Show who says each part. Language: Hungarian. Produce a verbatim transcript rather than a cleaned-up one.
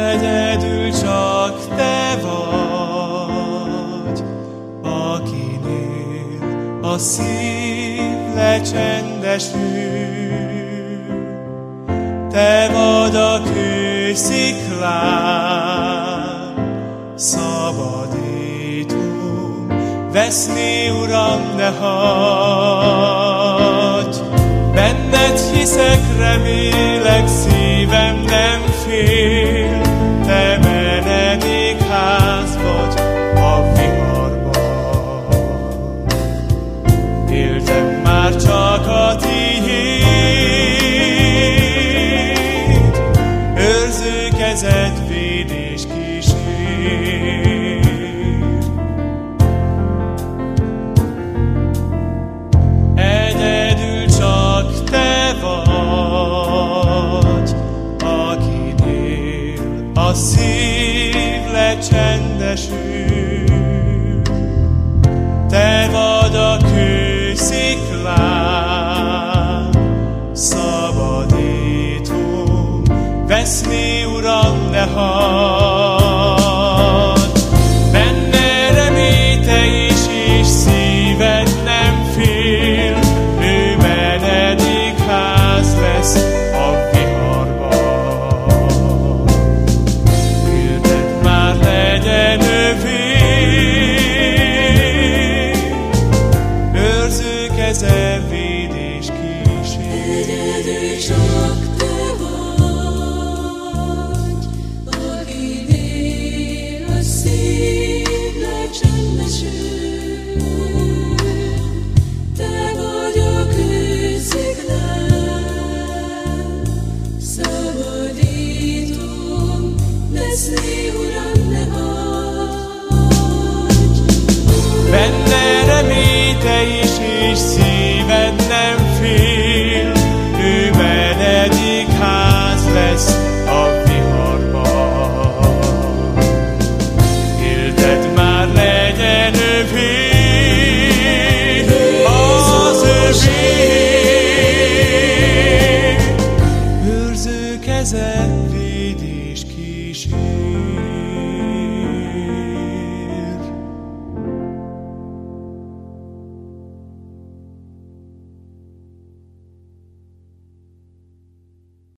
Speaker 1: Egyedül csak te vagy, akinél a szív lecsendesül. Te vagy a kősziklám, szabadító, veszni, Uram, ne hagyj. Benned hiszek, remélek, szívem nem fél, te menedékház vagy a viharban. Éltem már csak a tiéd, őrző kezed véd és kísér. Egyedül csak te vagy, akinél a szív lecsendesül. Te vagy a kősziklám, szabadító, veszni, Uram, ne hagyj. Benne remély teljes, és szíved nem fél, ő menedékház lesz a viharban. Küldett már legyen övé, őrző keze véd és kísér.
Speaker 2: Egyedül csak te vagy, akinél a szív lecsendesül. Te vagy a kősziklám, szabadítóm, veszni, Uram, ne hagyj.
Speaker 1: Benne remély teljes, és szíved nem fél, ő menedékház lesz a viharban. Élted már legyen övé, az övé, őrző keze véd és kísér.